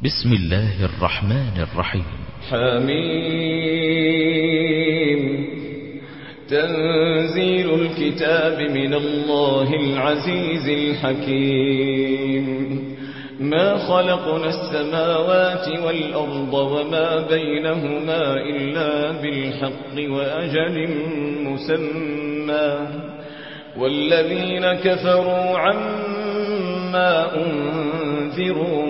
بسم الله الرحمن الرحيم. حميم. تنزيل الكتاب من الله العزيز الحكيم. ما خلقنا السماوات والأرض وما بينهما إلا بالحق وأجل مسمى، والذين كفروا عما أنذروا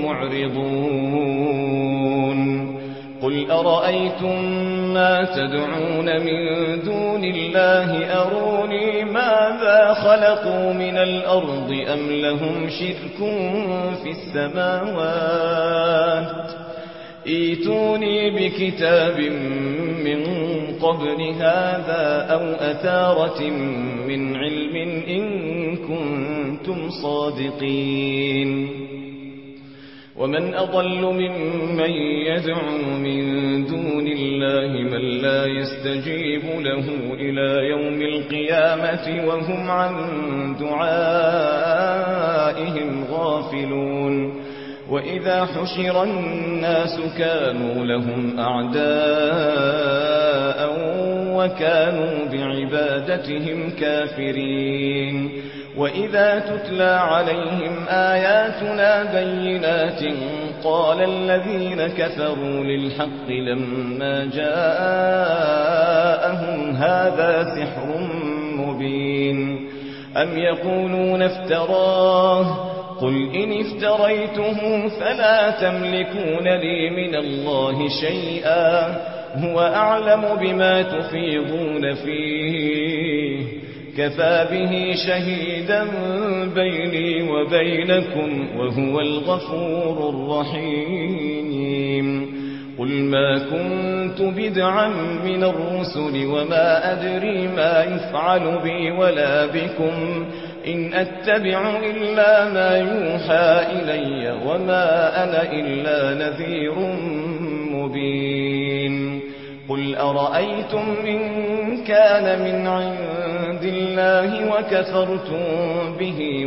معرضون. قل أرأيتم ما تدعون من دون الله أروني ماذا خلقوا من الأرض أم لهم شرك في السماوات، ائتوني بكتاب من قبل هذا أو أثارة من علم إن كنتم صادقين. ومن أضل ممن يدعو من دون الله من لا يستجيب له إلى يوم القيامة وهم عن دعائهم غافلون. وإذا حشر الناس كانوا لهم أعداء وكانوا بعبادتهم كافرين. وإذا تتلى عليهم آياتنا بينات قال الذين كفروا للحق لما جاءهم هذا سحر مبين. أم يقولون افتراه قل إن افتريته فلا تملكون لي من الله شيئا هو أعلم بما تفيضون فيه كفى به شهيدا بيني وبينكم وهو الغفور الرحيم. قل ما كنت بدعا من الرسل وما أدري ما يفعل بي ولا بكم إن أتبع إلا ما يوحى إلي وما أنا إلا نذير مبين. قل أرأيتم إن كان من عند الله وكفرتم به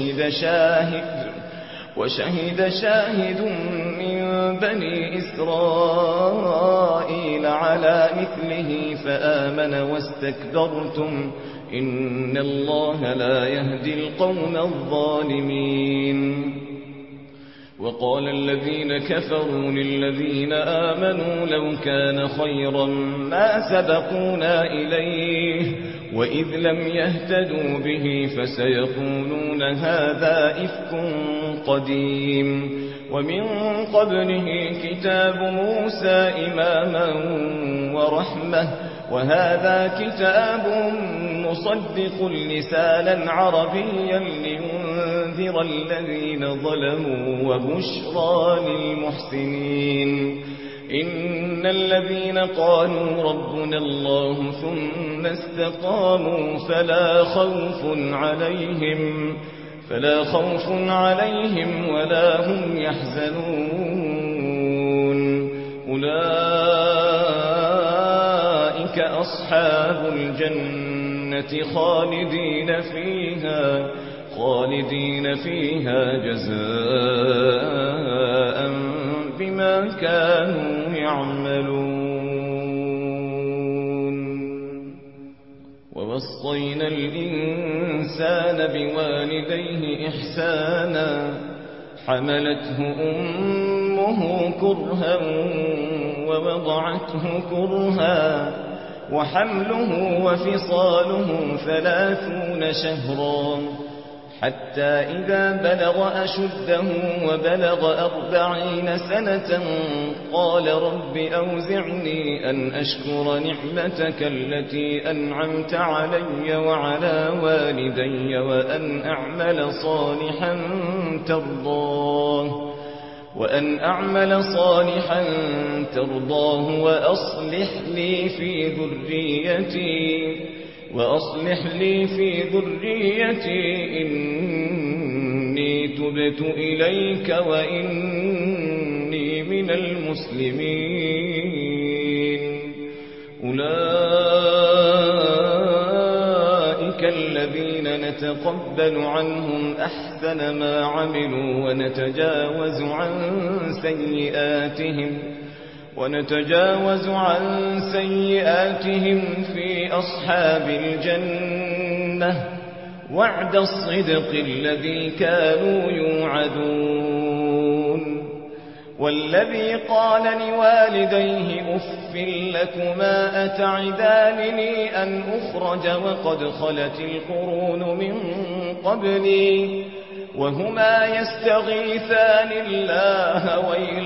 وشهد شاهد من بني إسرائيل على مثله فآمن واستكبرتم إن الله لا يهدي القوم الظالمين. وقال الذين كفروا للذين آمنوا لو كان خيرا ما سبقونا إليه وإذ لم يهتدوا به فسيقولون هذا إفك قديم. ومن قبله كتاب موسى إماما ورحمة وهذا كتاب مصدق لسانا عربيا لينذر الذين ظلموا وبشرى للمحسنين. إن الذين قالوا ربنا الله ثم استقاموا فلا خوف عليهم ولا هم يحزنون. أولئك أصحاب الجنة خالدين فيها جزاء بما كانوا يعملون. ووصينا الإنسان بوالديه إحسانا حملته أمه كرها ووضعته كرها وحمله وفصاله 30 شهرا حتى إذا بلغ أشده وبلغ 40 سنة قال رب أوزعني أن أشكر نعمتك التي أنعمت علي وعلى والدي وأن أعمل صالحا ترضاه وأصلح لي في ذريتي إني تبت إليك وإني من المسلمين. أولئك الذين نتقبل نتقبل عنهم أحسن ما عملوا ونتجاوز عن سيئاتهم في أصحاب الجنة وعد الصدق الذي كانوا يوعدون. والذي قال لوالديه أف لكما أتعدانني أن أخرج وقد خلت القرون من قبلي وهما يستغيثان الله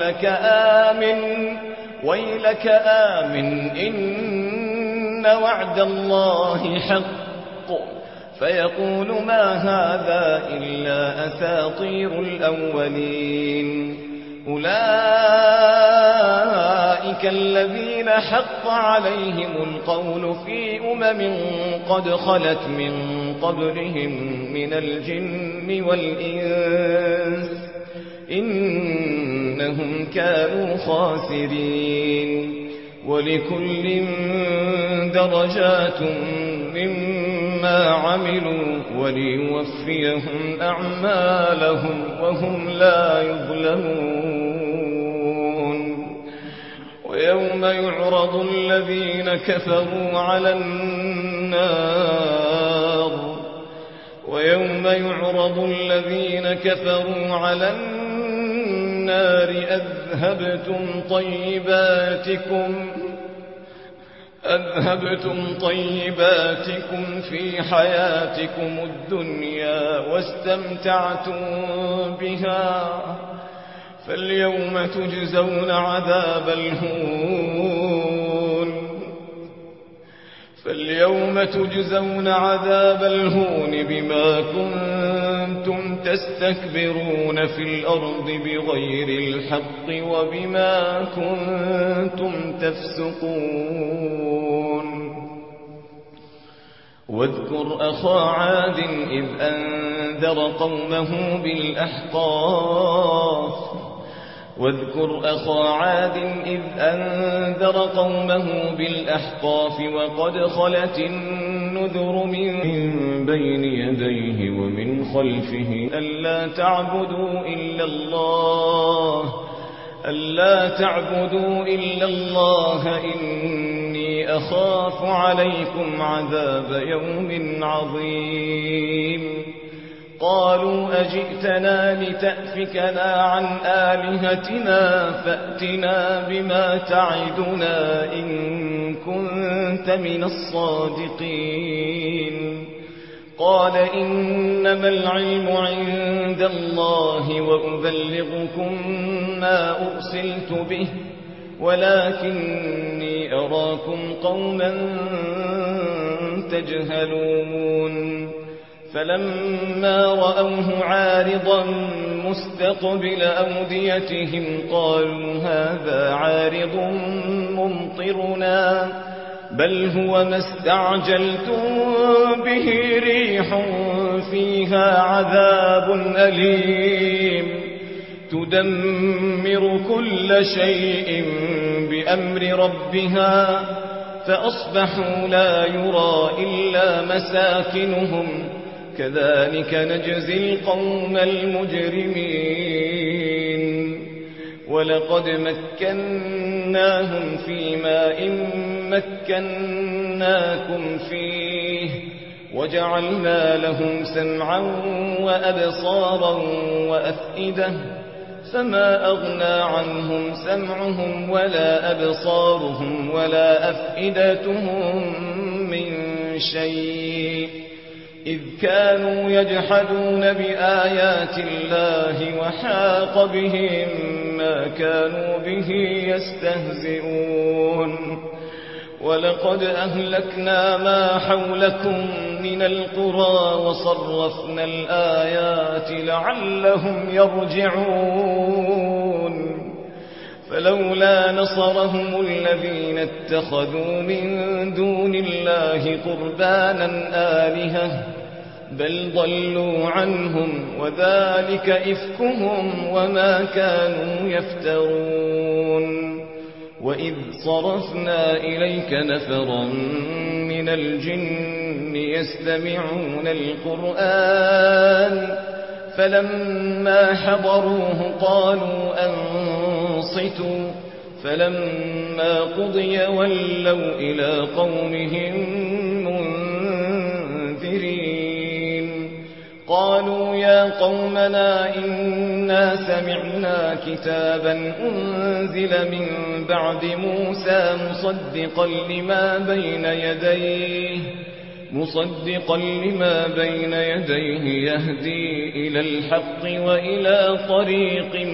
ويلك آمن إن وعد الله حق فيقول ما هذا إلا أساطير الأولين. أولئك الذين حق عليهم القول في قد خلت من قبلهم من الجن والإنس إنهم كانوا خاسرين. ولكل درجات مما عملوا وليوفيهم أعمالهم وهم لا يظلمون. ويوم يعرض الذين كفروا على النار أذهبتم طيباتكم في حياتكم الدنيا واستمتعتم بها فاليوم تجزون عذاب الهون بما كنتم تستكبرون في الأرض بغير الحق وبما كنتم تفسقون. واذكر أخا عاد إذ أنذر قومه بالأحقاف وقد خلت النذر من بين يديه ومن خلفه ألا تعبدوا إلا الله إني أخاف عليكم عذاب يوم عظيم. قالوا أجئتنا لتأفكنا عن آلهتنا فأتنا بما تعدنا إن كنت من الصادقين. قال إنما العلم عند الله وأبلغكم ما أرسلت به ولكني أراكم قوما تجهلون. فلما رأوه عارضا مستقبل أوديتهم قالوا هذا عارض ممطرنا بل هو ما استعجلتم به ريح فيها عذاب أليم تدمر كل شيء بأمر ربها فأصبحوا لا يرى إلا مساكنهم كذلك نجزي القوم المجرمين. ولقد مكناهم في ماء مكناكم فيه وجعلنا لهم سمعا وأبصارا وأفئدة فما أغنى عنهم سمعهم ولا أبصارهم ولا أفئدتهم من شيء إذ كانوا يجحدون بآيات الله وحاق بهم ما كانوا به يستهزئون. ولقد أهلكنا ما حولكم من القرى وصرفنا الآيات لعلهم يرجعون. فلولا نصرهم الذين اتخذوا من دون الله قربانا آلهة بل ضلوا عنهم وذلك إفكهم وما كانوا يفترون. وإذ صرفنا إليك نفرا من الجن يستمعون القرآن فلما حضروه قالوا أنصتوا فلما قضي ولوا إلى قومهم منذرين قالوا يا قومنا إنا سمعنا كتابا أنزل من بعد موسى مصدقا لما بين يديه يهدي إلى الحق وإلى طريق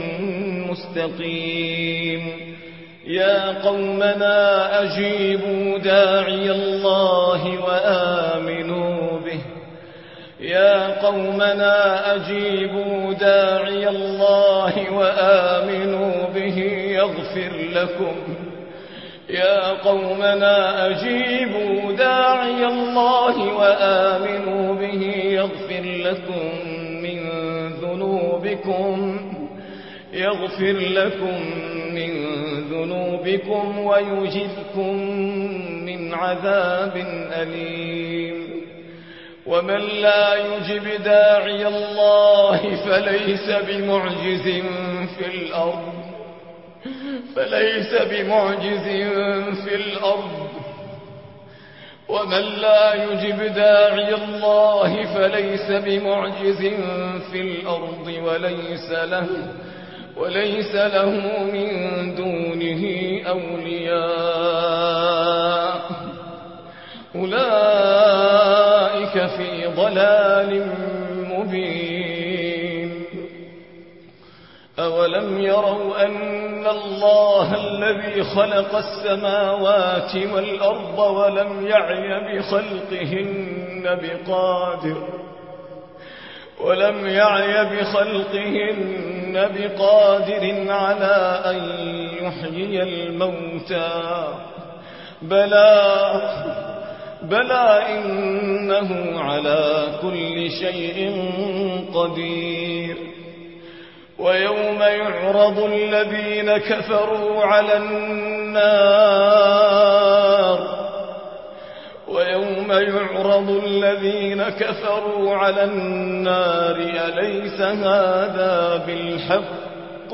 مستقيم يا قومنا أجيبوا داعي الله وآمنوا به يغفر لكم من ذنوبكم ويجركم من عذاب أليم ومن لا يجب داعي الله فليس بمعجز في الأرض وليس له من دونه أولياء أولئك في ضلال مبين أولم يروا أن الله الذي خلق السماوات والأرض ولم يعي بخلقهن بقادر على أن يحيي الموتى بلى إنه على كل شيء قدير ويوم يعرض الذين كفروا على النار أليس هذا بالحق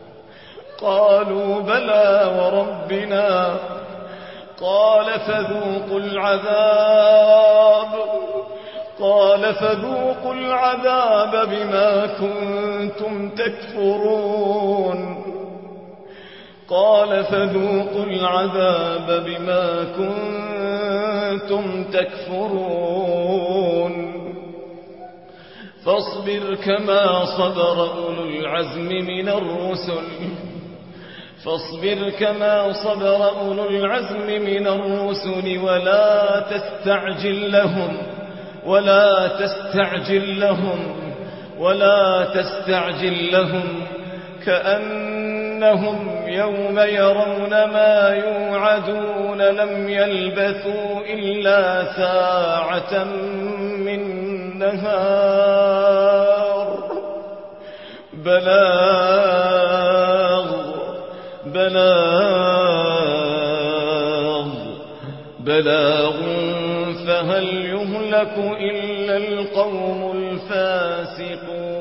قالوا بلى وربنا قال فذوقوا العذاب بما كنتم تكفرون فاصبر كما صبر أولو العزم من الرسل ولا تستعجل لهم كأنهم يوم يرون ما يوعدون لم يلبثوا إلا ساعة من نهار بلاغ فهل يهلك إلا القوم الفاسقون